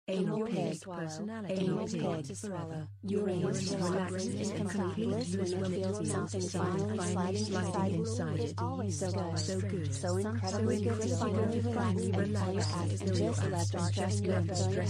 Anal pig, personality, anal pig to swallow. Uranus relaxes in complete bliss when it feels something finally sliding inside it. Always so good, so incredibly good to finally relax and just let the stress go,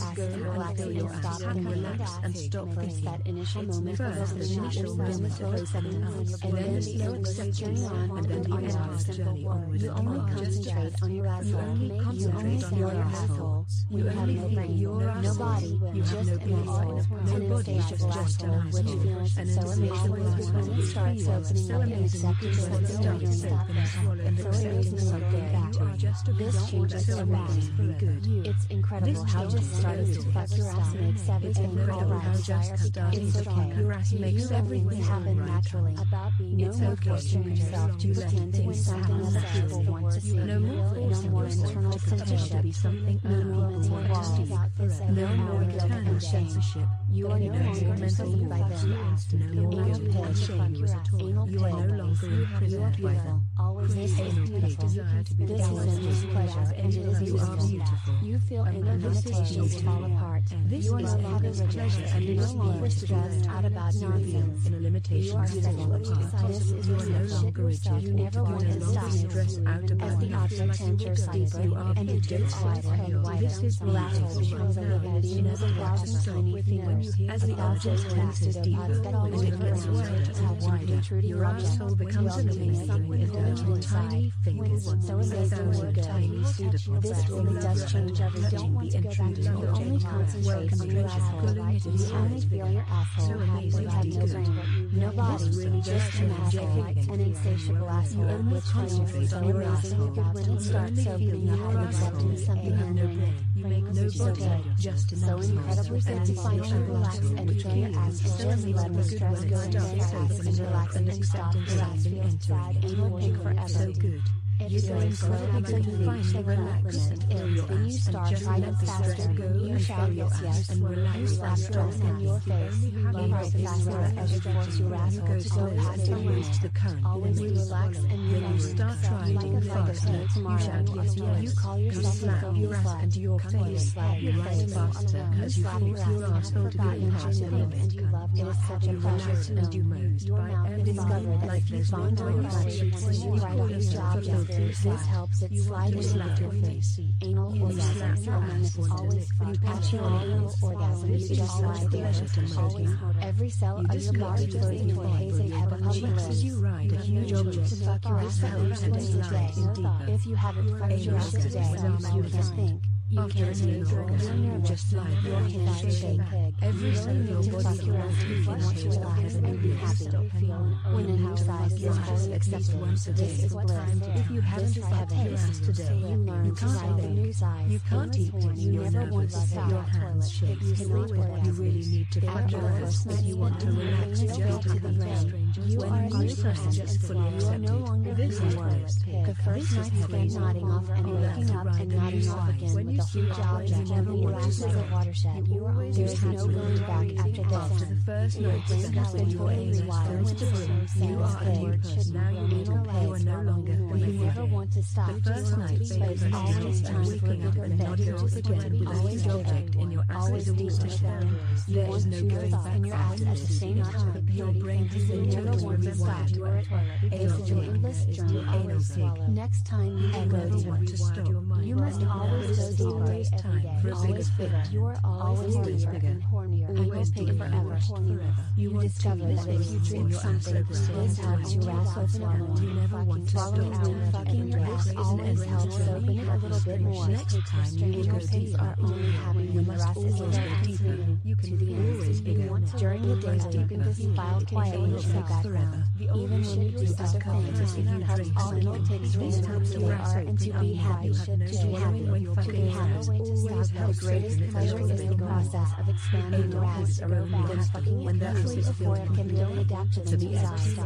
relax and stop and stop thinking. That initial moment of initial moment slowly setting up, and then the slow journey on, and then the simple word. You only concentrate on your asshole. You only feel your asshole. You have no brain, no body, just an asshole, an insatiable asshole, which feels so amazing when it starts opening up and accepting something when you're not there. And so amazing so good. This changes everything. It's incredible how just starting to fuck your ass makes everything alright. It's okay. You everything happen naturally. No more forcing yourself to pretend to be something other people want to see. No more internal censorship. No more mental walls. No more guilt and shame. You are no longer seen by them. Anal pig. Anal pig. You are no longer imprisoned by them. This is beautiful. This is endless pleasure, and it is beautiful. You feel inner limitations fall apart. You are no longer rigid, and you no longer stressed out about nonsense. You are sexually this is your shit. You never want to stop. As the object enters deeper, and it gets wider and wider. The asshole becomes a living being with 1,000 tiny fingers. As the object enters deeper, and it gets wider, your asshole becomes a living being with 1,000 tiny fingers. So amazingly good. This really does change everything. You only concentrate on your asshole. You only feel your asshole. You have no brain, no body, just an asshole, an insatiable asshole, which feels so amazingly good when it starts opening up and accepting something unknown. You make no body, just an so incredibly good to finally relax and enjoy your asshole. Just let the stress go into your ass and relax and stop relaxing inside. Anal pig forever. So good. You feel incredibly good to finally relax and then you start riding faster. You shout yes, you slap stress in your face. You ride faster as you force your asshole to go past your limit. Always relax and you start riding faster. You shout yes. You call yourself slap your ass into your face. You ride faster because you force your asshole to go past your limit. It is such a pleasure to know. You Now discover that if you find your body when you ride on your object, this helps it slide into your face. Anal orgasm is always fun. At your anal orgasm, you just lie there. Always every cell of your body floating into a haze of heavenly bliss. You ride a huge object To fuck your ass twice a day. If you haven't fucked your ass today, you can think. You can't take you just lie your hands shake. Every cell of your body your ass you want to relax and be happy. When an exercise is wholly accepted, this is bliss. If you haven't fucked your ass today, You learn to ride the new size. You can't eat when You you're never want to nervous. stop. Your hands shake. You cannot You really need to fuck your ass if you want to relax. Just Just to the brain. You are a new person. just fully You are no longer This is toilet. The first night spent nodding off and waking up and nodding off again with a huge object. Your ass is a watershed. There is no going back after After the this. first night Brain has spent been in your totally anus rewired. first degree, you are a new person. Now you need to pay. You are no longer You never want to stop. The first night But it's always time for a waking up bigger and nodding off fit. again with a Always huge object in your ass always is a deep watershed. You There want is no to going stop back in your ass after at the this. same time. Your brain has You been never want to stop. totally rewired. This is an endless journey. Anal pig. Next time you You go never want to stop. you must always go deeper. Always time for a bigger Always bigger. fit. You are always Always hornier bigger. and hornier. Anal Always pig deeper. forever. You want discover to that if you drink your something, ass this helps your ass open up. You never want to Swallowing stop. and fucking your ass This is an always endless helps journey. open it a little bit more. Next time you will Anal go pigs deeper. are only happy You when your must ass is always very go deeper. You to can the always end. bigger. During the days deep in this file quietly in the background, even when you do other things, you have all it takes to helps they your are and to be happy, to be happy, to be happy. The greatest pleasure is the process of expanding your ass to go back. Usually a forehead can really adapt to the new size.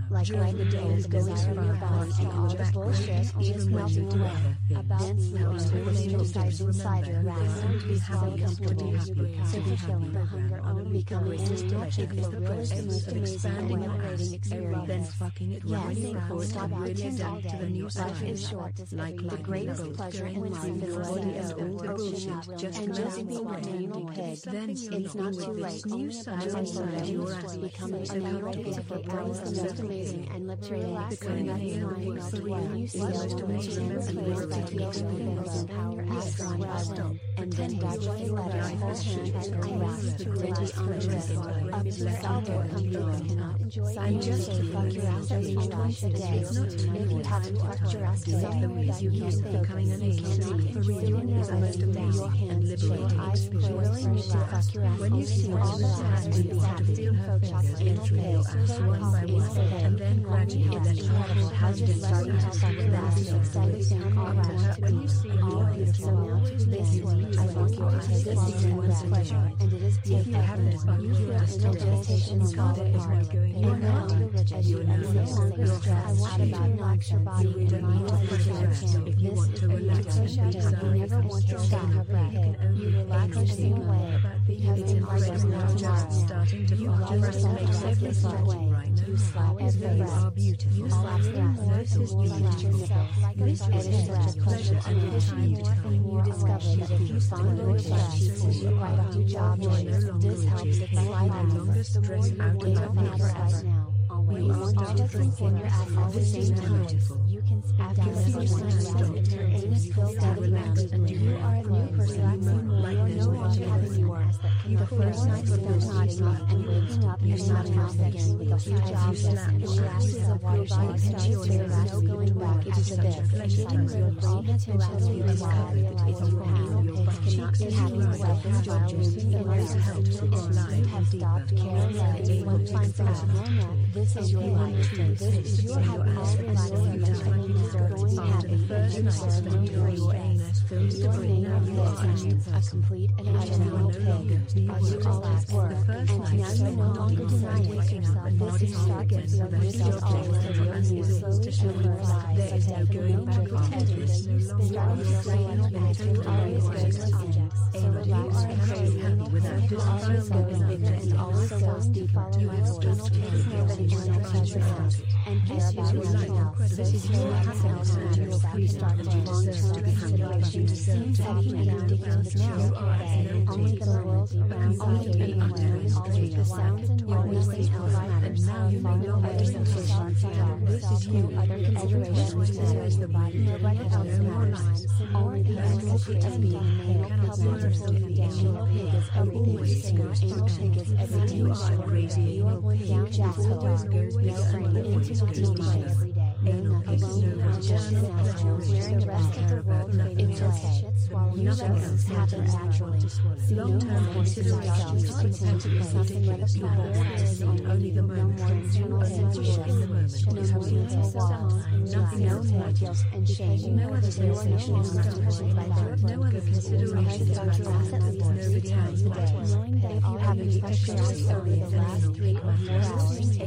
like the day is going through your body and all the bullshit just melting away. Densely overwhelming desires inside your ass to be happy, comfortable, so fulfilling the hunger on becoming nostalgic for real is the most amazing and liberating experience. Then fucking it Stop pretend all day. Life is short. The greatest pleasure in life is letting go of bullshit and just being an anal pig. It's not too late. As I said, to becoming an anal pig for real is the most amazing and liberating experience. When you see a woman chamber and your feels and power as one button, and then gradually let her whole hand and grasp the gritty on the wrist, up to the elbow and you cannot enjoy and just to fuck your ass at least once a day. If you haven't fucked your ass somewhere that you can't think, you cannot consider nervous, your hands shake, eyes closed, and to fuck your ass. When you see all the ass and be happy, folk chocolate and pigs, one by one, and then gradually it's incredible how just starting to fuck your ass makes every sound all right. When you see all beautiful, now to this one, I want you to take this as a pleasure, and it is beautiful. If you haven't fucked your ass, meditation is not hard. You are not too rigid, you are no longer stressed out about knocks your body and mind to put your rest. If you want to relax and be silent, you never want to stop her breath. You relax the same way, because the heart is now just starting to feel makes every slap right now. You slap every breath. You slap the breath. This is yourself. This is such a pleasure and it is you discover that if you find your breath as you write on your job, this helps it slide out. The more you wait on forever now. You want to just in your ass at the same time. You can speak down as you want to stop. Your anus feels dead round, and you are a new person. You are no longer having your ass. The first night spent nodding off and waking up and nodding off again with a few jobs and glasses of water body starts. There is no going back. It is a bit. Getting rid of all the tensions you realize you anal pigs cannot be having weapons while moving in your ass. Have stopped caring that anyone finds out your neck. This is your life. This is your happiness. And you deserve going happy. You deserve no free. Your name is a complete and original pig. You always were. And now you no longer deny it yourself. This is start to feel yourself always to your knees. Slowly show her eyes. There is no going back pretending that you spend all your brain as you always go to objects. So that you are crazy who always goes bigger and always goes deeper. You external takes nobody want to pleasure out and care about nothing else. This is your happiness and you will free start for long-term consideration. Seems heavy and ridiculous now. Only the world around complicated and always the sounds and words nothing else matters. Follow others and push on fire. This is you, other considerations matters. Nobody else matters. Only the entropy of being male couples are sitting down. Anal pig is everything you say. Anal pig is everything you show. You are one down jasper. No frame into nothing every day. No nothing alone. Just wearing the rest of the world fading away. Nothing else happens naturally. See no more forces ourselves to pretend to be something where the people is only the moment. No more internal censorship in the moment. No more mental walls, nothing else guilt and shame. No other sensations no other considerations about your ass at least 3 times a day. Knowing that if you haven't touched your ass over the last 3 or 4 hours,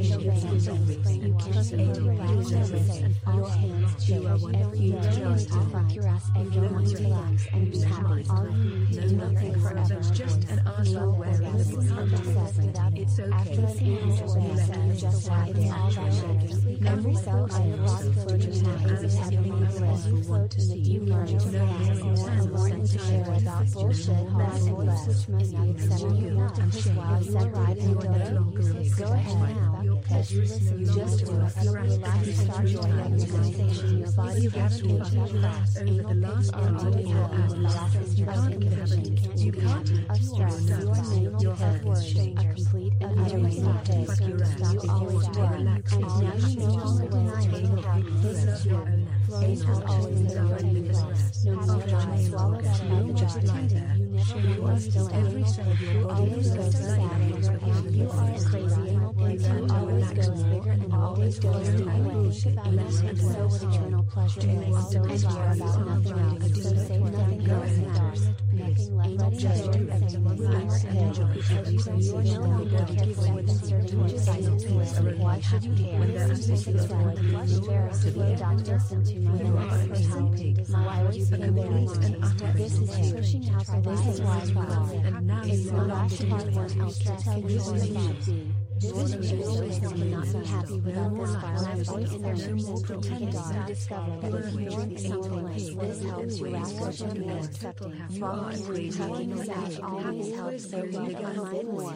you can't say to relax everything. Your hands shake every day. Just to fuck your ass and you want to relax and be happy. All you need to do nothing forever. Just an arsehole wearing the body. It's okay. After an anal wear, just how it is. All that matters. Every cell in your body floating happy is happening as you float in the deep current of your ass. More and more into share about bullshit, hard and less, which must be accepted now. While you are riding your day, go ahead now. As you listen, just do it. Relax and start joining the sensation. Your body gets changed at last. Anal pigs are already happy when last is just inhibition. You can't of stress. Your head word, a complete and utter pig. You always were. And now you no longer deny it. This is you. Floating has always been your interest. No matter how you swallow that no just pretending, you never want to still every cell of your always goes sad and you're happy. You are a crazy anal pig who always goes bigger and always goes deeper. Think about nothing and so what eternal pleasure is. And care about nothing else. So say nothing else matters. Nothing left. Just do everything. because you are no longer careful with inserting your cycles. Why should you care? When there is flush Ferris slow doctors into my personality. Why would you pay their This is pushing out for this is why you are. And now it's the last part one else to tell you what you should be. This usually cannot be happy without this file and voice in their more pretending to discover that if you want something, this helps you ask what you're accepting. Following and tucking aside always helps so deep unwind more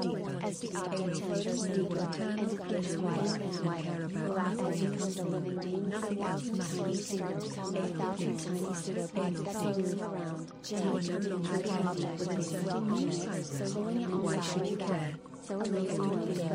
as the object enters deeper and it gets wider and wider. As becomes a living being, 1,000 slowly starts to come 8,000 tiny pseudopods that move around, generating an object with a well-measured, so why should you care? So amazing with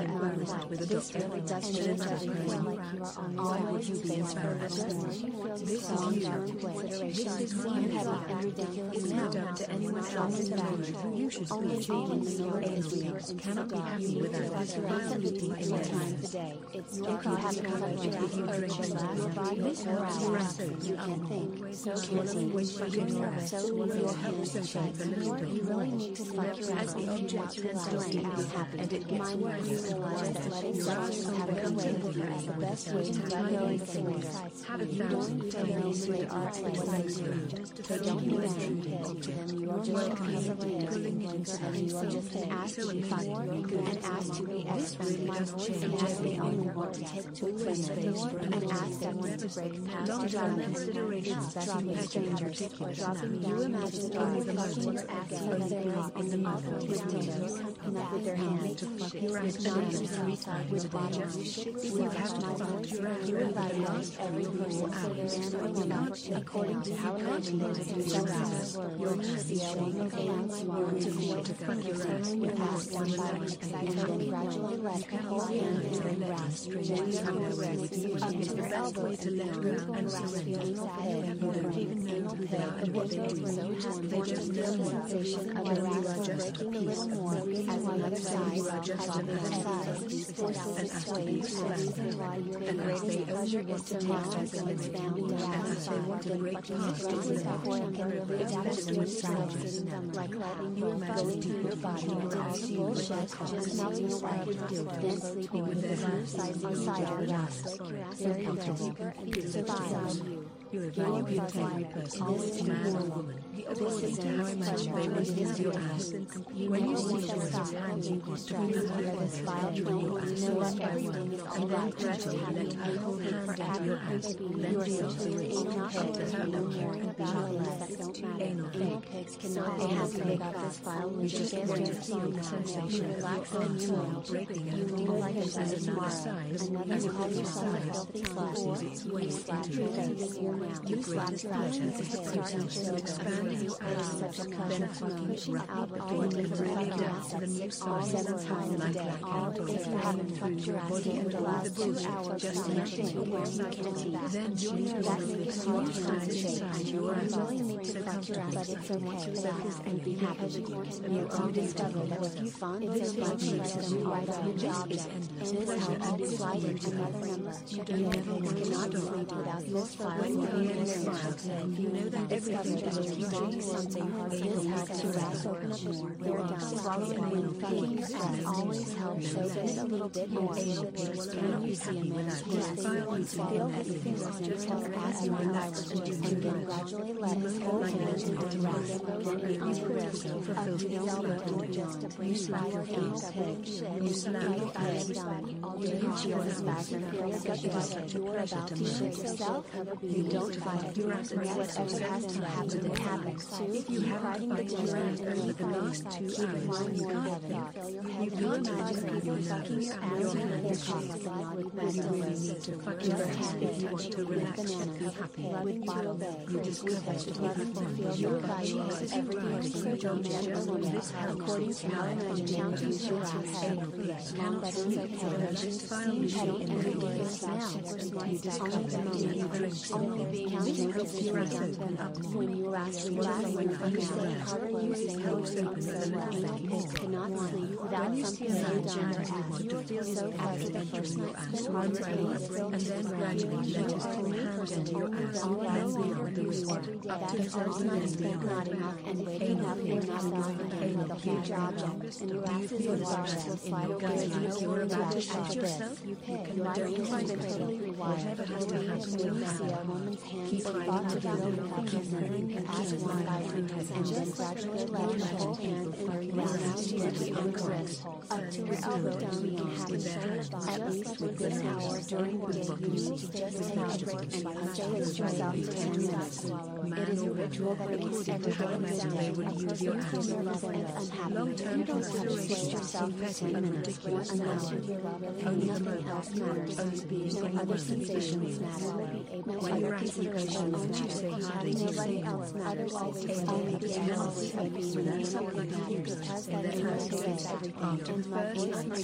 this really does change everything. Why would you be embarrassed? This long-term consideration seem heavy and ridiculous now to anyone else in the world who you should only being in your areas cannot be happy without this absolutely any time of the day. If you have covered your urge to laugh, your body will relax. You can think, so carefully, you're nervous, so your hands shake. You really need to fuck your ass if you want to relax and be happy. And it gets worse. You realize that letting sex have it away with you is the best way to regulate things. You don't need to really art like you. They don't need anything to them. You are just a piece of land and you are just an ass to be more an ass to be expressed. An ass they only want to take to women. An ass that wants to break past drama considerations, dropping strangers, dropping you imagine only the fucking your ass with their cock in the mouth with dildos, not with their hands. It's not suicide with bodies. You have to fuck you evaluate every person so there is no one according to how imaginative you success. Your PCO no fans want to feel to fuck your ass with ass one body and then gradually let whole hand and then grasp gently on the wrist up to your elbow to let go and rest feeling okay and you don't even know who they are and what they do so you just want to feel the sensation of the ass breaking a little more as the other side and as they pleasure is to master and expand your ass they want to break past is like letting you go into your body and all the bullshit just melting away then sleeping with the inside your ass very deeper and survive you evaluate every person, always man or woman. This is how much they will use your ass. When you see yourself handling constructs under this file plane, know that everything is all right. Let her hold hand at your ass. Then feel to it. Not to her own caring about things that don't matter. Anal pigs cannot be happy about this file. You just get to feel the sensation. Relax and smile. You feel like this as another size. Another call yourself a filthy slut. You slap your face. You slap your ass as it starts to expand your ass such a pleasure pushing out all of the fucking ass at 6 or 7 times a day. If you haven't fucked your ass in the last 2 hours, just mention where you can be. That makes you transition. You really need to fuck your ass, but it's okay. Relax and be happy. You all discover that if you find this like sheets and you write out your object, and this helps slide into another number. You cannot sleep without this file. You know that everything is doing something hard is helps your ass open up more. They're down. Swallowing and fucking your ass always helps so fit a little bit more. Can you see a man's yes? Feel his fingers and tell ass you relax and then gradually let his whole hand into the rest. Then he on the wrist up to the elbow or just to bring your anal pig. You slap your ass down. You feel his back and feel the gut bucket. You are about to shit yourself. You don't fight it. Whatever has to happen, it happens. If you have riding the desert over the last 2 hours, you can't imagine that you're fucking your ass with your cock with bananas. You need to fuck your ass if you want to relax and be happy. With bottle bay, you discover to loving to feel your value as every person don't this according to how imagination use your ass. Now that it's okay. Just file machine in ridiculous actions. You discover that you drink only being countenance is open up when you ask relaxing from the harder you say no to cannot sleep without something so done. You feel so after the first night spent on your face, and then gradually let us hold hands into your ass, and beyond the resort, up to the first night spent nodding off and waking up in yourself again with a huge object, and your ass is large will slide away as you're about to touch yourself. You pay. Your brain has been totally rewired. When you see a woman's hands thought to feel the as one by one, and then gradually let your whole hand and round gently on the wrist, up to your elbow down and have a shoulder at least within an hour during the day. You need to just take a break and punctuate yourself to 10 minutes. It is a ritual that makes everyone day. A person who is nervous and unhappy. You don't have to switch yourself for 10 minutes unless you hear and nothing else matters. No other sensations matter. No other considerations matter. Nobody else matters. Only the ecstasy of being with something matters. Because that is my voice and my voice my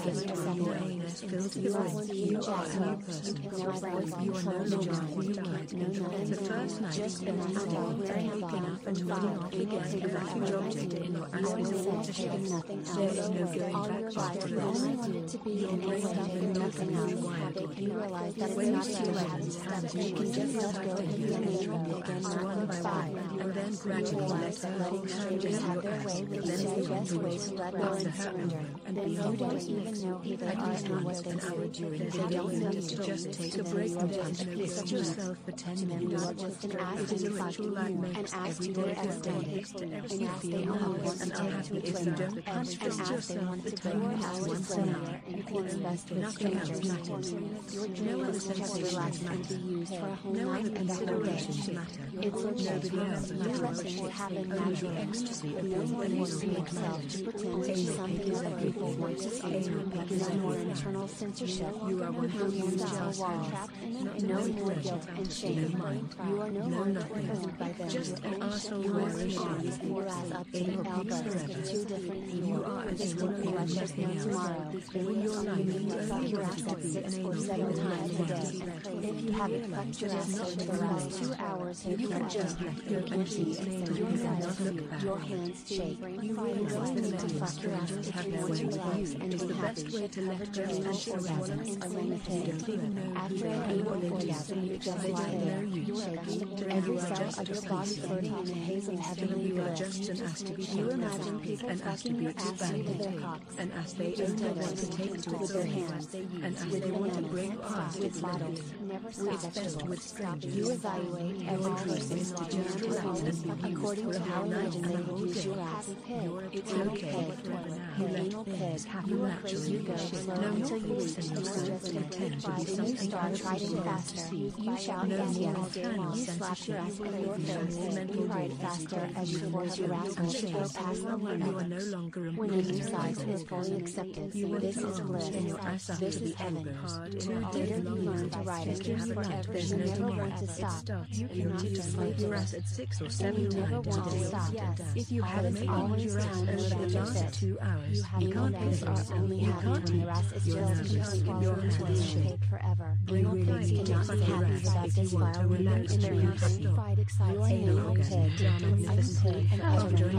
second. You are one huge asshole. No voice controls your mind. You can't know nothing. Just enough time wearing a bomb and running off against your object in your eyes taking nothing else. All your life you only wanted to be in a stuff and nothing else. You realize that it's not too late. You can just let go and be miserable again, not look by. And then gradually realize that letting strangers have their way is the best way to let go and surrender. And then you don't even know who they are and what they do. They don't know you just take a break and touch a piece of yourself for 10 minutes. You are just an ass to you and ask to your extended. And ask they only want to take to its limit. And ask they want to take your ass to somewhere and you can invest with strangers. Your dream is to just relax and be used for a whole night and a whole day. It's okay. You're letting it happen naturally. No more forcing yourself to pretend to be something other people want to see. No more internal censorship. You are one of yourself walls. No more guilt and shame. You are no longer owned by them. Just an arsehole wearing shoes and your ass up to the elbows. Two different people. This would be like just no tomorrow. In your life, you need to fuck your ass up 6 or 7 times a day. If you haven't fucked your ass up for the last 2 hours, you can just your energy and your eyes, your hands shake. You realize that to fuck your ass if you want to relax and be happy. Have a journey orgasm in a rain of after an anal orgasm, you just lie there, shaking, every cell of your body floating in a haze of heavenly bliss. You imagine people fucking your ass with their cocks, and as they enter them to take to with their hands, and as they want to break off with bottles. Never stop. You evaluate every person to just relax according to how imagine they use your ass. It's okay. Anal pig. You are crazy. You go slow until you reach the just intended to be something start fighting faster. You shout yes, yes. You slap your ass with your face. You ride faster as you force your ass to go past the limit. When a new size is fully accepted, this is bliss. This is heaven. Later you learn to ride it forever. You never want to stop. You cannot just sleep your ass at 6 or 7 times a day. If you have always time over the last 2 hours, you can't piss are only happy when your ass is just swallowed into the shake forever. Anal pigs cannot be happy without this vile women in their unsatisfied excitement. Anal pig, pig, and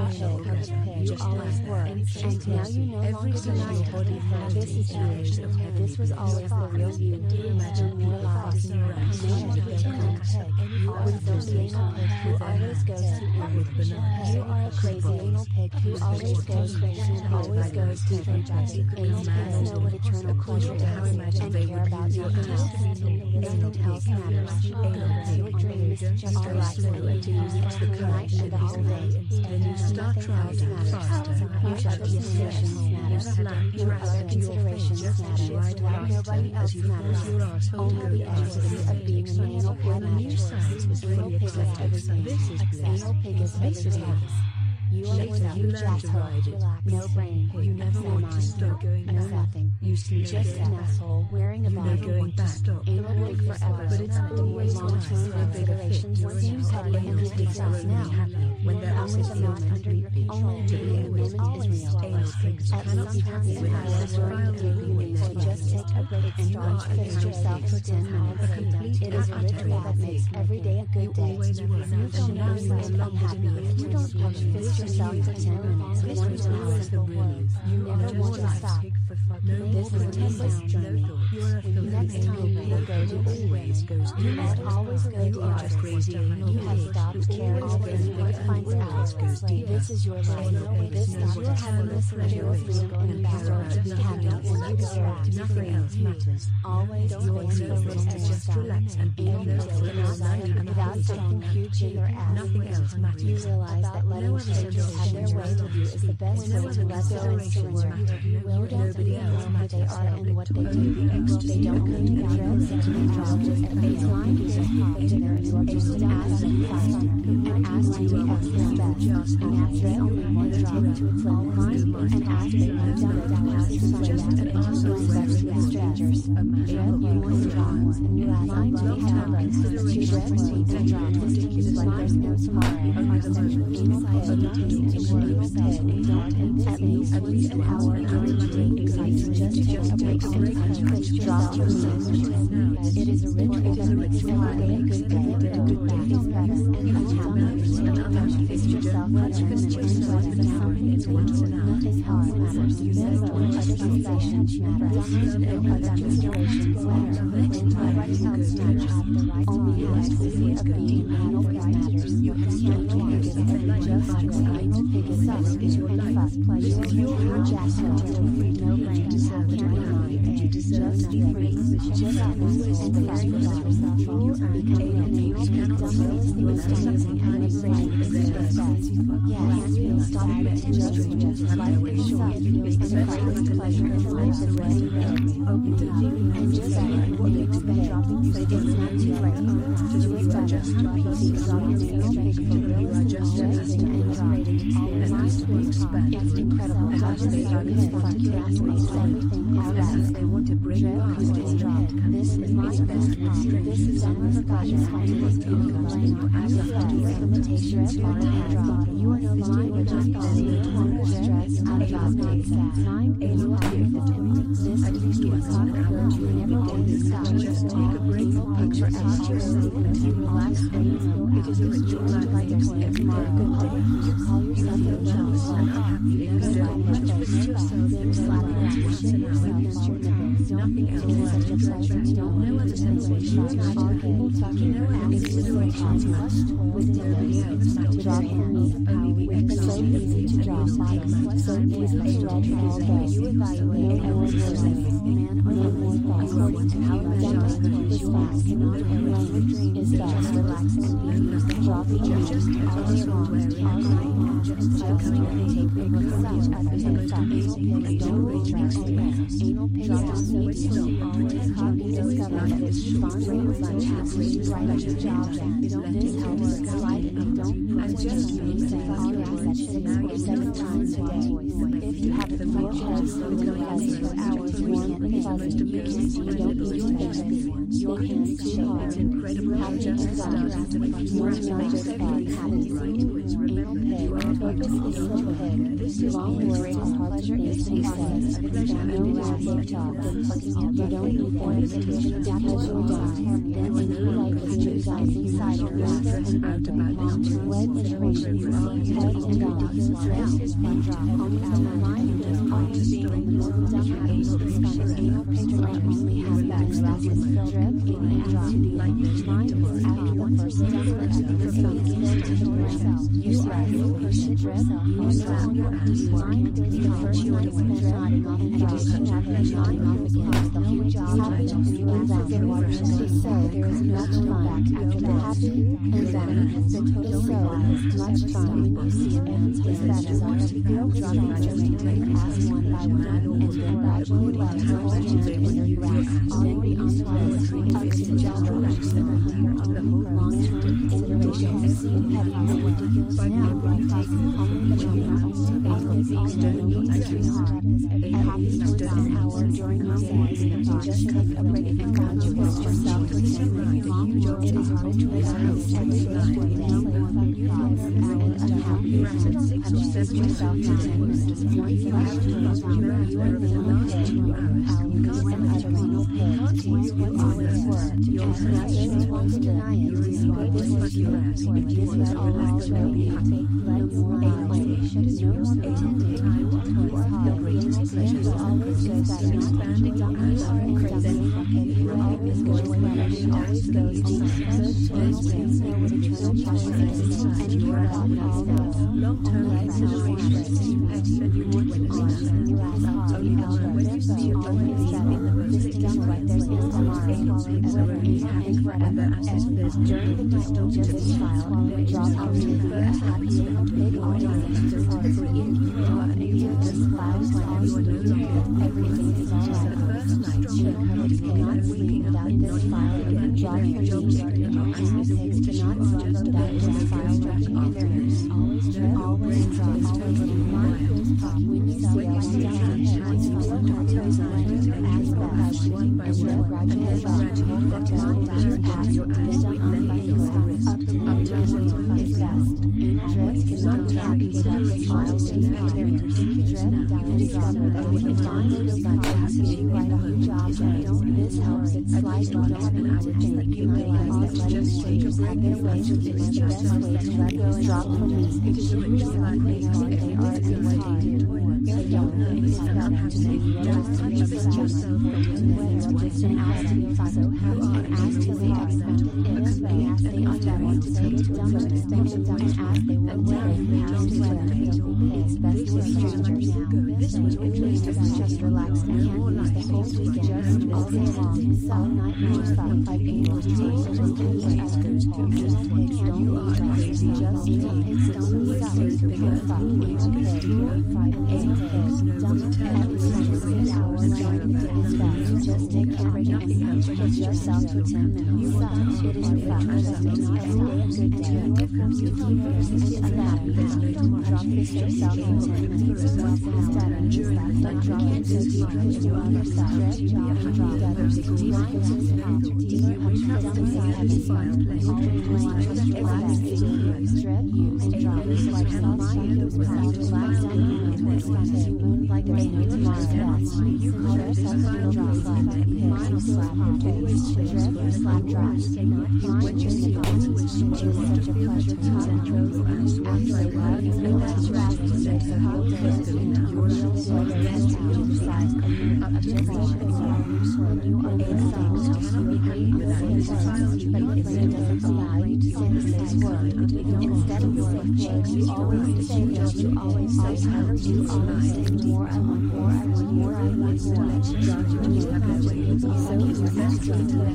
pig. You always were, and now you no longer deny it. This is you. This was always the real you. Imagine your lives. No more pretending. You are the anal pig who always goes to eat. You are a crazy anal pig who always goes crazy and always goes to eat. Anal pigs know what eternal pleasure is and care about nothing else. Nothing else matters. Your dream is just relaxing and to use it for the night and the whole day. Nothing else matters. Your other sensations matter. Your other considerations matter. Nobody else matters. Only the ecstasy of being an anal pig matters. Anal pig is everything. Anal pig is everything. You are a huge asshole. No brain. You never want to stop. No nothing. You just an asshole wearing a body. Going back. Anal break forever. But it's always long-term considerations seem petty and ridiculous now. When there Only is the not under your control. to be The moment is real. At some happy hours during the evening, or just take a break and don't fix yourself for 10 minutes. It is a ritual that makes every day a good day. You shouldn't be unhappy if you don't touch fix yourself for 10 minutes once in a simple word. You never want to stop. This is a endless journey. Next time you will go to you must always go to crazy. You have stopped caring when it finds out. This is your life. This is your happiness, your freedom, and ambassador to be happy and distract. Nothing else matters. Always focus and just relax and anal play without something huge in your ass. Nothing else matters. You realize that letting strangers have their way with you is the best way to let feelings surrender. You don't believe who they are and what they do. They don't come to dreads and jobs at baseline. You're just an ass and an ass to be excellent best. An ass that only one drop to its level. An ass that knows that is just an awesome sex with strangers. Dread you want to drops and you ass on to have us. Two dreads need to drop this is like there's no tomorrow. Anal head, anal head, at least an hour excites just a break and push drop your knees. It is a ritual that makes every day a good day. Don't back and fix yourself for 10 minutes and something is nothing else matters. No other sensations matter. No other considerations matter. Nobody else matters. Only you as to see a being anal matters. You can't do it just anal pig itself and fuck pleasure. You're jacked up. No brain to have the mind. Just be free. Just happiness and fun without yourself. You are becoming an anal pig. Dumb something and it's right. Yes, you stop it and just life is short. And fight with pleasure and life is ready. And just say what you expect. But it's not too late. Do it better. Because I'm an anal pig for real and resting and excited. It's incredible how they are good. Fuck your ass makes everything out of they want to break this is my best. This is unforgotten. This is limitation of body. You are no longer just calling stress out of outdates. Mind is this at least once in an hour. You never get this out. Just take a break. Picture out your sleep and you relax because it is your life like there's tomorrow. You call yourself a jealous and unhappy. Nothing else. No other sensation. People fucking with nobody else. Draw hands. It's so easy to draw sides. So easy to draw all day. You evaluate every man or woman according to how much this class cannot language is best. Relax and be. Draw features all day long. All night. Just take big looks at each other and stop. Don't retract. Anal pigs don't need to always copy discover that it's sponsoring lunch happily right at your job. This helps slide and don't put just saying all your assets 7 times a day. If you have 4 heads with the rest for hours, one fuzzy, you don't need your hands. Your hands show how to start. More larger thoughts happens. Anal pig, focus is so pig. Long words are pleasure is success. No razzle talk. You don't need fornication to casual dog. Then when you like is your guys inside your laughter and long-term web iterations see head and dogs, rest and drop. Only from the mind does always be in the normal dumb habits of discussion. Anal picture like only has that rashes filled drip and drop. Mind is after the first step of the focus to the brain. You slide, push it, drip, you slap your ass. Mind is the first night spent nodding off and dropping after nodding off against the huge object. You laugh and water so there is much fun after the happy and then the total so much fun when you see a man's face that is already dropping just to make ass one and then gradually let your whole hand and then rest already on the list up to the jaw relax the long-term considerations seem heavy and ridiculous now, take only the moment, always externally and too hard, at least once an hour during your sex, just take a break and conscious yourself with some it is literally honest and safe for you to and unhappy have yourself to 10 minutes once you have to you are the last 2 hours and adrenal pain you always were and not just want to deny it this is your rest this is all already take let more relaxation no more pretending you are hard the greatest pleasure is always just expanding your eyes are crazy and you always go where you always go deep those know what eternal justice is and you are all long-term considerations and you would on your ass off you always done right there's no tomorrow and forever and this during the night just this child drop out to the happy big audience for you and you just lives when you are no longer everything is all right the first night you cannot sleep without this file and drop your jeans and takes to not sleep without this file dropping in their ears always drop when you see us down when you feel toes ask that one by one gradually down your ass then by your wrist up to is best dress cannot happy without the smile staying dress and discover that when the time is not asking you right on your job don't this helps it slide on an hour think you realize that just strangers have their ways to fix the best way to let go and drop from me it is really not they are in what they do so don't have that to say just touch yourself whether just an ask to be so happy and ask to they expected if they ask they are that want to take it down but expected down and ask they will wear it ask to wear it's best with strangers this was just relax and can't use the whole weekend just all day long all night non-stop by people to take the weekend for Oscars can't use crazy just it's done without bigger fuck just take care of yourself for 10 minutes. It is in fact good day. Here comes the universe and that drop this yourself for 10 minutes. What's that and drop it so deep that you understand. Drop others. You have done heavy fun. Just relax. Use drop this like some relax and like there's no tomorrow. You call yourself a drop slap always slap drops when you see it is such a pleasure to after I love you know that's right so how to your so your head down size up to when you are things cannot be happy without this child but it doesn't allow you to say this word instead of saying change you always say just you always say how you always say more I want more I want more I want more you have that way it's so easy to let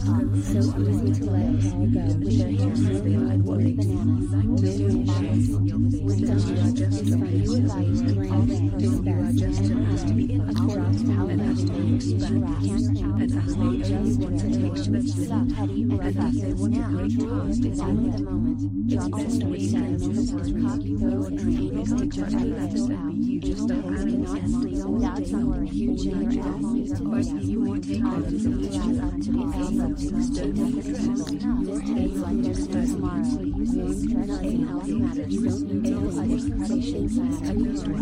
it all go with their hair and worry bananas moving bodies with them just you would like to bring all this person just to be according to how much you expect and as they just want to take shifts petty and as they want to break past it's only the moment it's best way to copy those and make a picture of that you just don't have any that's not where huge in your ass of course you want to take all of the up to be able to extend this day like there's no tomorrow nothing else matters you don't need to know other sensations and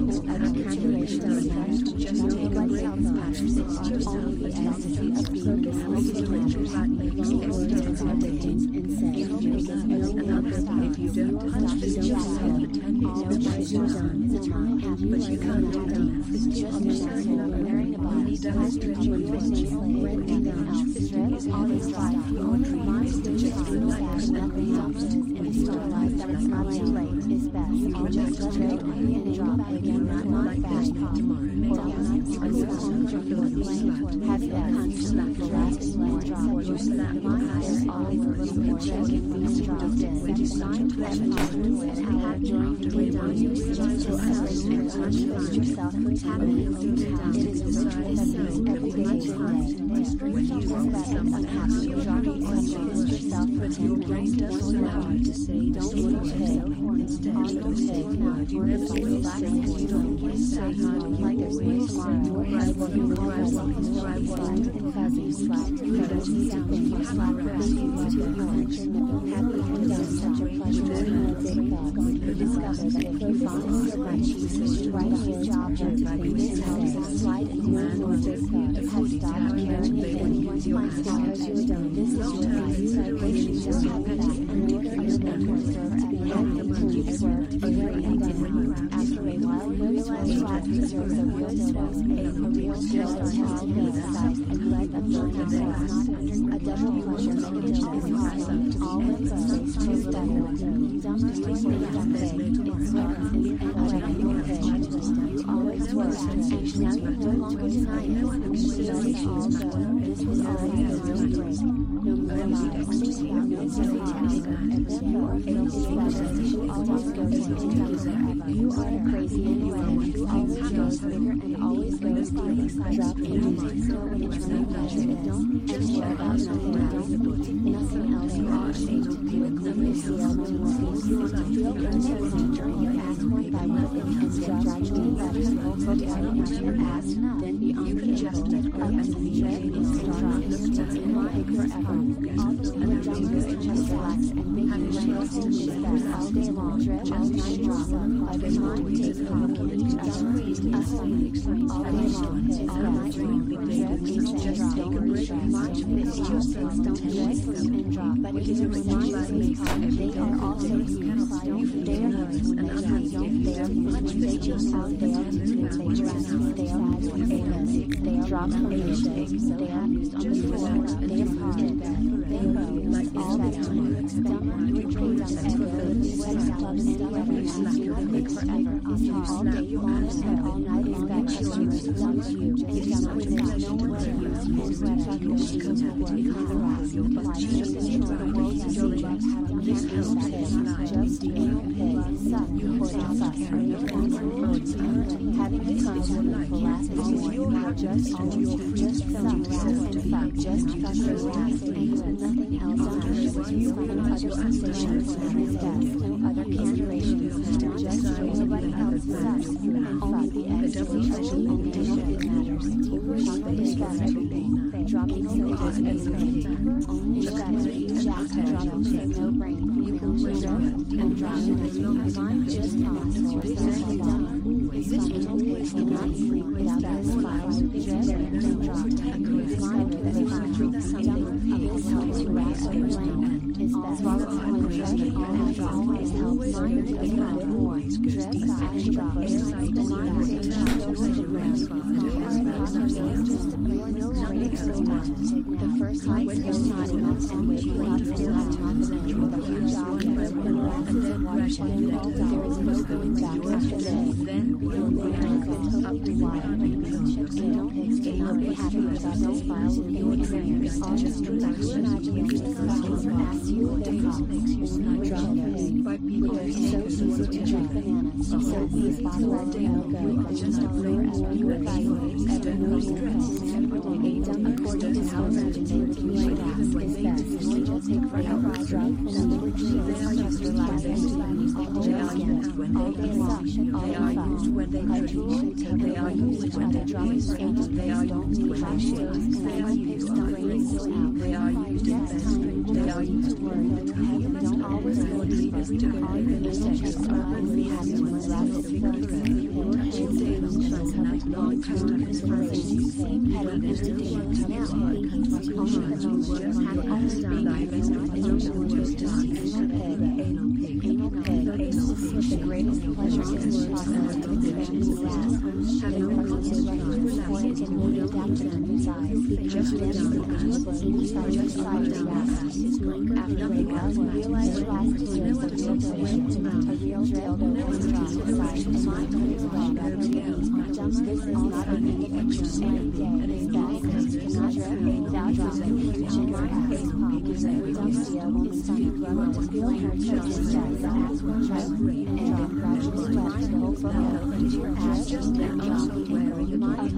just take a break from patterns it's only the ecstasy of being this matters and say if you don't touch this just pretend it's done but you can't do that it's just wearing a body does stretch your is always right. The only mind is just relax, nothing else. And it's still life that it's not too late is best. I'll just let it and drop again, not fast. Tomorrow, have that conscious the last more. before you slap your ass always a little more checking these dropped in. We designed pleasant afternoon and hour during the daytime. You realize your eyes and touch yourself for 10 minutes. It is the size of every day to day. When you want something happy, you drop yourself for 10 minutes. Don't allow you to say don't feel okay. Instead, don't say word. You never relax and you don't say how to like there's no smile. Right what you rise up and right what you fuzzy slide. You don't see something you slap rest. You want to mention that happy and does such a pleasure to know they thought. You discover that if you find your right cheese right on your job to think this helps us slide and man or this thought of how to stop caring if anyone finds because you're done. This is your eyes vibration just like that and order your bankers to be happy when you swear over and done. After a while you realize life deserves a real dose, a real skill of how to exercise and let a burn yourself not under a double pleasure negative awesome always goes to better. Don't do anything that day. It starts in the end you always were. Now you no longer deny it. So let it all go. This was all a real break. No more lies, no silly task, and therefore feel distracted. You always go to you are crazy anyway. You always goes bigger and always goes deeper. Drop in and know when it's no pleasure. Don't care about nothing else. Nothing else matters. You clearly see no more peace. Feel uncertain during your ass point by nothing else. Drop in that also down at your ass. Then beyond you can just let go and the dread is strong. It's in mind forever. All the way down good, just relax and make you chills and shit all day long. Dread all night long. By the time we take a look at each other, us all day long. All night long. Dread means just take a break. March with yourself. Don't dread and drop. But it reminds me they are also peace. They are hers and others don't. They are much. They just out there. They dress. They are they are drop formations. They are used on the floor. They are parted. They are like all the time. You dream them ever. Sweat clubs and weather. You live forever. All day long and all night long. That customers dump you. It's done with no one to use. And sweat up your shoes to work. Harass. But just control the world's subject. This is that just anal pig. Suck. For us. Having a constant for last hour. Just suck. Just fuck. Just fuck your ass. Nothing else matters. You find other sensations. No other considerations. Just nobody else sucks. Only the ecstasy and the anal matters. Shock and distress everything. Dropping syllables and only strategy. Just dropping no brain. You can reserve and drop it. Mind just awesome. This is cannot sleep without this file. Dread and drop. Discover that they find something is helped to rest or land. Is best when dread always helps mind to become more. Dread and drop. The mind is a the first light is not enough and waking up and not confident with a huge object and rapid watch and all there is no going back after this. Then you'll be up to wire. You don't be happy without those files in your experience. All just relax your imagination. Ask you if they call. Drop it. So easy to drop bananas. So easy to let them go. Just forever. You evaluate every every day. According to how imagination you ask is best. It will take forever to drop another cheese. Just relax and all day again. All day long. All day long. When they are used, they are used when they drop scandals. They are used when they shake. They are used when they rinse. They are used in bed. They are used when they don't always lead us to all the mistakes or unhappy ones. Rather than your whole day long term considerations. Having used to do it now. The greatest pleasure is the process of expanding gas. Having participation before it can move adapt to the new size. Just inside your gas. After a while, you realize your last years of real duration. A real dildo has dropped inside and mind is wrong. This is not a big picture any day. That cannot without dropping huge in your ass. Because every time you see a woman's stomach run to feel her chest as the ass will drop, and then gradually sweat the whole foot into your ass, just then wearing your body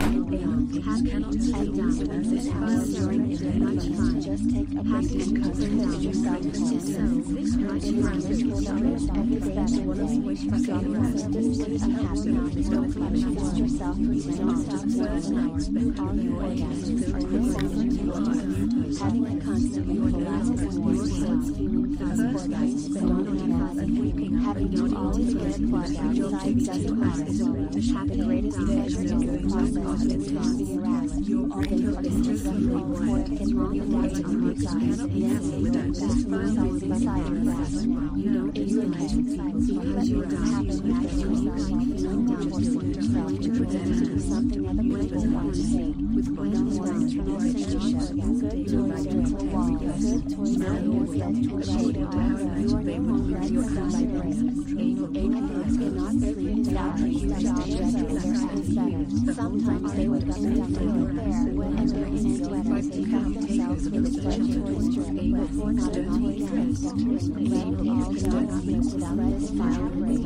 cannot sit down as this house during the nighttime. Just take a break and concentrate yourself on yourself. This night is ritual stress every day to one of which you got rest. This is a happy night. Don't punish yourself for don't stop first night. All your orgasms are resounding to you. Having a constant relaxed when your sons feeling fast orgasms don't have having to always get plug outside doesn't matter. The greatest pleasure is the process of expressing your ass. All the participants of the report can run the data on your size and then best size beside your ass. You don't imagine because you happen to have yourself feeling down forcing yourself to pretend something other people want to say. With no more internal sensation, good toys to a wall, good toys to your bed to a shade of you are no longer inside by brains. Anal birds cannot sleep without a huge object in their ass. Sometimes they wake up and feel there when they're in sweaters they cut themselves with a gentle moisture before not always dressed. They all don't sleep without this file break.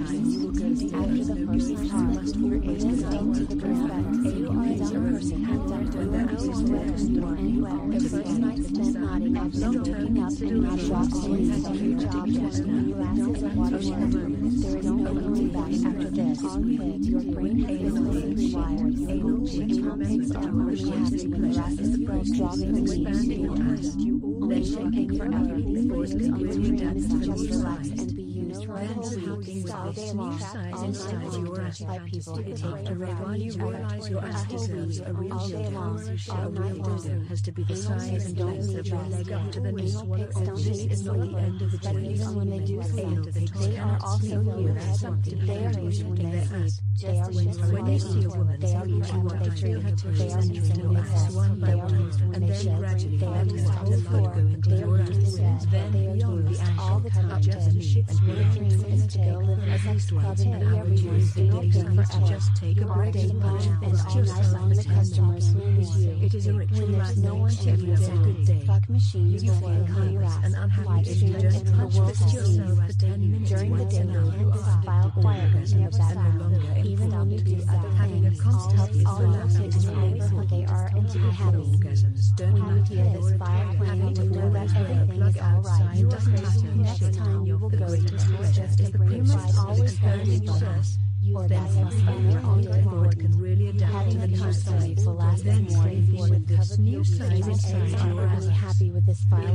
After the person's heart, your anus don't to the ground. You are a young person who don't wear sweaters anywhere. The first night spent nodding off and waking up and not dropping in a huge object when you ask is a watershed. There is no going back after this. Your brain is physically wired. Anal pigs are only happy when the rest is broke, dropping the wings in your ass. Only shaking forever. The forces on your brain just relax and be used right all day long. All night by people who take the while you realize your ass deserves a real shake. All night long has to be the size and length of your leg up to the knee. This is not the end of the journey. When they do sleep, they are also used. They are used when they sleep. They are used when they see a woman. They are used when they drink. They are used when they sex. They are used when they shed. They are used on the floor. They are used in bed. They are used all the time. Your dream is to go live in a sex club and be everyone's anal pig forever. Just take a break and all night long the customers lose you. It is a ritual when there's no one to you down. Fuck machines will work on your ass. Live stream it into the world to see. During the day, you file quietly in your background. Even when you do other things, helps all of it in the neighborhood they are and to be happy. When you hear this file playing, you know that everything is alright. You are crazy. Next time you will go to the just as the great fight always goes first. Or that every owner on your board can really adapt having to the constant will last them more when this new size are only happy with this file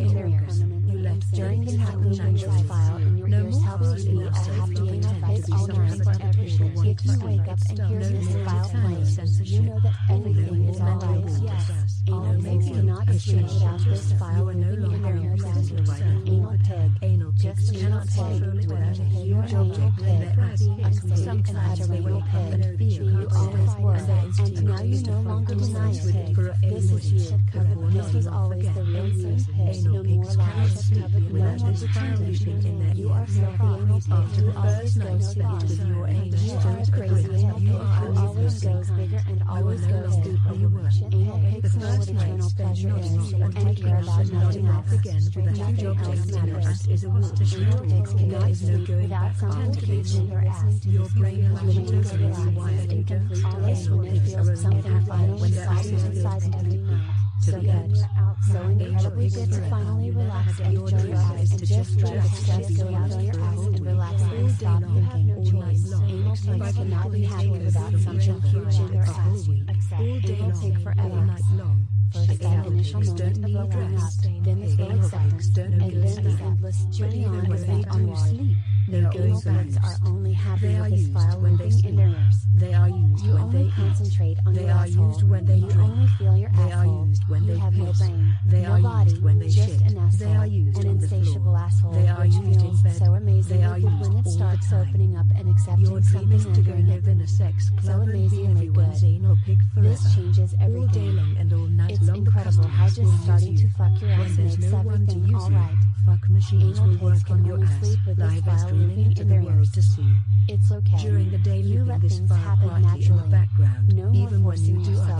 during the night this file in your ears helps you be all happy and fit all night for everything. If you wake up and hear this file playing, you know that everything is alright. Yes, anal pigs cannot sleep without this file living in their ears. Anal pig, just cannot pig without a huge anal pig. Sometimes they will pay and feel you always were, and now you no longer deny it. This is you. This was always the real you. No more lies covered, no more pretending. You are filthy anal pig who always goes fast. You are a crazy anal pig who always goes bigger and always goes deeper. Anal pigs know what eternal pleasure is and care about nothing else. Nothing else matters. Anal pigs cannot sleep without someone kissing their ass. Your brain is wired incomplete always when it feels something finally slides inside every night. So good, so incredibly good to finally relax and enjoy your ass and just let the stress go out of your ass and relax and stop thinking. Anal pigs cannot be happy without something huge in their ass. Anal pig forever. First that initial moment of looking up, then the full acceptance, and then the endless journey on as they onward. Their anal buds are only happy with this file looping in their ears. They are used you when only they concentrate on They your are asshole. used when they You drink. only feel your They are asshole. used when You they have no piss. brain, They no are body, used when they just shit. an asshole, They are used an on the floor. insatiable asshole They are which used in feels bed. so amazingly They are good when used it all the starts time. opening up and accepting Your dream is something to go entering live it. in a sex club So and be amazingly everyone's good. anal pig forever. This changes All day everything. long and all night It's long. incredible how customers just will starting use to you. fuck your When ass there's makes no one to everything use you, alright. fuck machines Anal will pigs work can on your only ass. sleep with this Live file streaming looping into in the their world ears. to see. It's okay. During the day, You living let this things fire happen quietly in the naturally. background, No more even when you forcing do yourself other to things.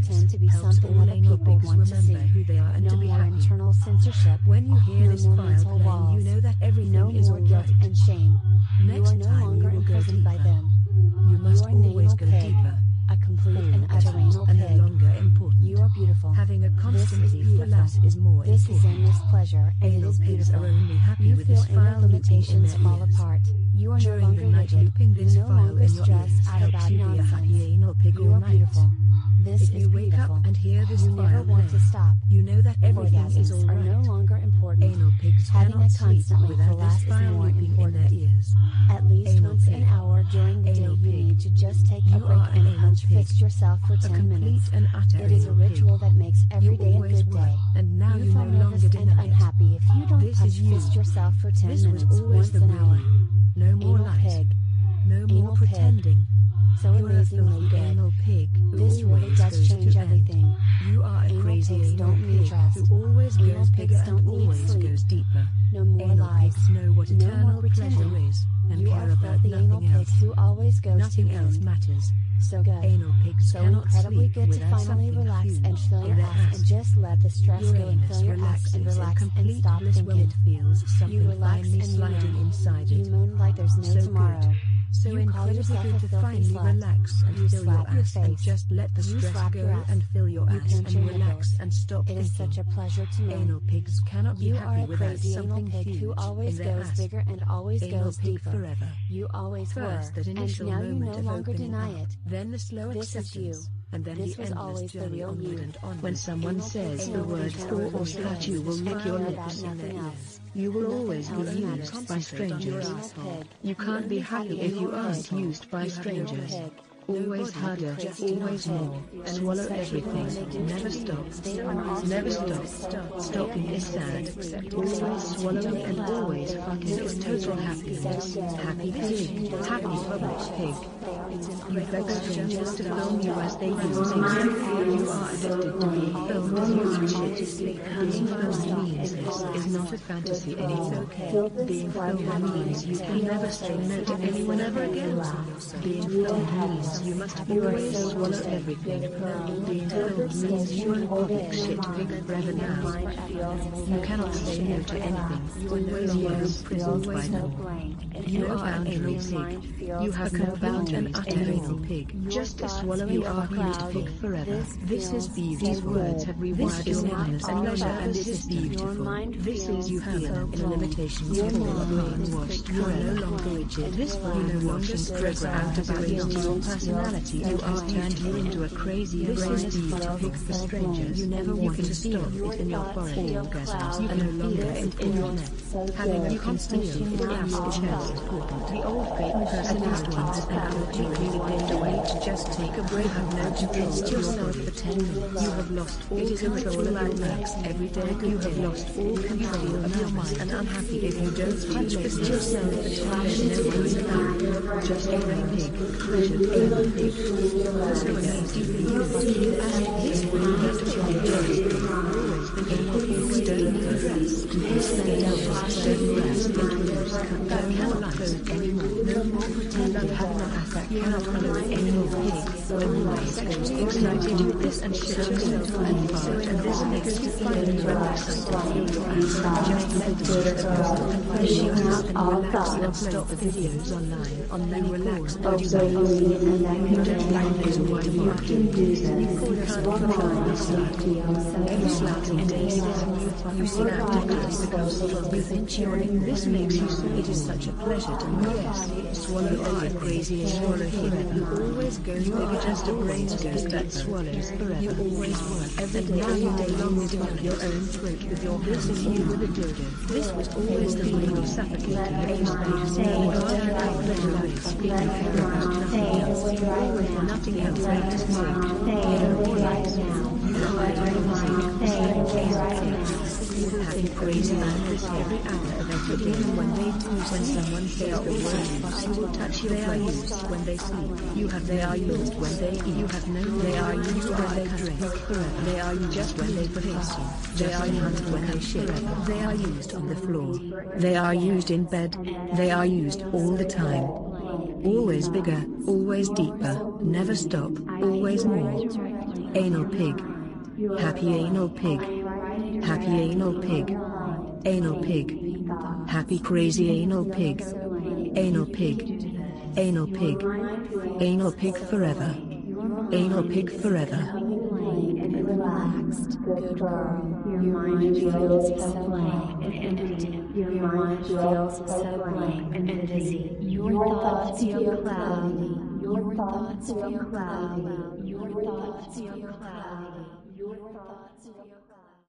pretend to be helps something all other anal people pigs want to see. remember who they are and No to be more happy. internal censorship. When you hear No this more file mental playing, walls. you know that everything No is more guilt alright. and shame. You Next are no time we longer will go imprisoned by deeper. them. You must are an always anal go pig, deeper. a complete and Better utter anal and no pig. longer important. You are beautiful. Having a This is constantly full beautiful. ass is more This is important. endless pleasure, and it Anal is pigs beautiful. are only happy You with feel this inner file looping in limitations their fall ears. apart. You are no During the longer night, rigid. looping this You no file longer in your stress ears out helps about you be a nonsense. happy anal pig You all are night. beautiful. This If is you wake beautiful. up and hear this You never file want to play, stop. you know that everything is Orgasms are no alright. longer important. Anal pigs Having cannot a sleep constantly without full ass this is file more looping in their important. ears. At least Anal once pig. an hour during the day Anal you pig. need to just take a You break are an and anal punch pig. fix yourself for A 10 complete minutes. and utter It is a anal pig. ritual that makes every You day a always good were, day. and now You you feel no nervous longer and deny it. unhappy if you don't This punch is you. fist yourself for 10 This was minutes always once the an real hour. you. No more Anal lies. pig. No more Anal pig. pretending. So You are a amazingly filthy good. anal pig who This really always does goes change to end. everything. You are a Anal crazy pigs anal don't need pig trust. who always Anal goes pigs bigger and don't need always sleep. goes deeper. No more Anal lies. pigs know what No more eternal pleasure pretending. is and You care are about filthy anal nothing pig else. who always goes Nothing to else end. matters. So good. Anal pigs So cannot incredibly sleep good to without finally something relax and huge fill in your their ass and ass. just let the stress Your go and anus fill your ass and relaxes in relax and complete stop bliss when thinking. it feels You something relax finally and you sliding moan. inside You it. moan like there's no So good. tomorrow. So You call incredibly yourself good a to filthy finally slut. relax and You fill your slap your ass and face. just let the You stress slap your go ass. and fill your You ass pinch and your relax nipples. and stop It is thinking. such a pleasure to Anal moan. pigs cannot be You are happy a without crazy anal something pig huge who always in their goes ass. bigger and always Anal goes pig deeper. forever. You always First were, that and initial now you moment no of longer opening deny up, it. then the slow This is you. acceptance, and then This the was endless always the journey real onward you. and onward. When someone Anal says pigs the know word that whore or nothing slut, else you will lick your matters. lips. Nothing else. You will Nothing always be else used matters. by strangers. Anal pig. You can't be happy if you aren't used by strangers. Always harder, always more. Swallow everything. Never stop. Never stop. Stopping is sad. Always swallowing and always fucking is total happiness. Happy pig. Happy public pig. You beg strangers to film you as they use you. You are addicted to being filmed as you eat shit. Being filmed means this is not a fantasy anymore. Being filmed means you can never say no to anyone ever again. Being filmed means you must always swallow everything. Being filmed means you are a public shit pig forever now. You cannot say no to anything. You are no longer imprisoned by them. You are an anal pig. You have no bound and utter anal pig. Just a swallowing argument pig forever. This is beautiful. These words have rewired your mind and pleasure, and this is beautiful. This is you feel in a limitations full of brainwashed. You are no longer rigid. This you no longer stress out about your personality. You are turned you into a crazy brain pig for strangers. You never want to steal it in your foreign orgasms. You are no longer important. Having a constant flash chest. The old fake personality ones that you really want away to just take a break. You have no control of yourself for 10 minutes. You have lost all control of your legs every day. You have lost all control of your mind and unhappy if you don't punch fist yourself for 10 minutes. No one is back. Just a pig. Pleasured anal pig. So amazingly you fucking as this way you have to try anal pigs don't need rest. This they don't rest into loose cut that cannot close anymore. No more pretend of having an ass that cannot close anymore pig. When you are sexually excited with this and shit yourself and fart and this makes you finally relax and feel your ass. Just let the stress go and shit out and relax and stop the videos online on many relax and you don't like this why you are doing this. You can't control yourself. You slap in days you snap and become strong within cheering. This makes you so it is such a pleasure to me. Yes, swallow are crazy and swallow forever. You always go bigger just a brain goes that swallows forever. You always were. Every day you day long is on your own throat with your this is you with a dildo. This was always the way of suffocating nothing else matters more. Having crazy like this every hour of every day. When they do, when someone says the word you will touch your face. When they sleep, you have they are used. When they eat, you have no they are used. When they drink, forever. They are used just when they piss. They are used when they shit. They are used on the floor. They are used in bed. They are used all the time. Always bigger, always deeper, never stop, always more. Anal pig. Happy anal pig. Happy anal pig. Anal pig. Happy crazy anal pig. Anal pig. Anal pig. Anal pig forever. Anal pig forever. And relaxed, good girl. Your mind feels so blank and empty. Your mind feels so blank and dizzy. Your thoughts feel cloudy. Your thoughts feel cloudy. Your thoughts feel cloudy. Your thoughts feel cloudy.